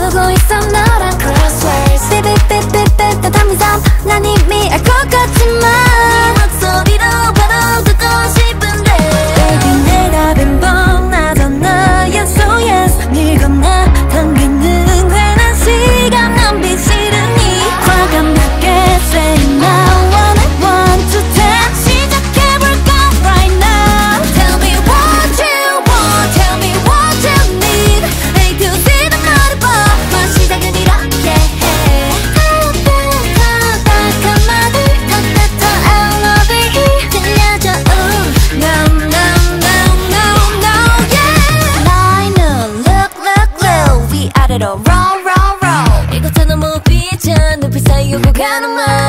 멈춰두고 있어 너랑 crosswords 삐삐삐삐삐 따뜻한 미소 난 이미 알 것 같지만 네 목소리로 바로 듣고 싶은데 Baby 내 답은 뻔하잖아 Yes oh yes 늘 겁나 당기는 괜한 시간 낭비 싫으니 과감하게 say now One and one to ten 시작해볼까 right now Tell me what you want Tell me what you need A to Z 다 말해봐 넌 시작은 이렇게 해 딱딱한 한마디 더 better I love it 들려줘 No no no no no yeah 나의 눈 look look look 위아래로 roll roll roll 이곳은 너무 비전 눈빛 사이 오고 가는 말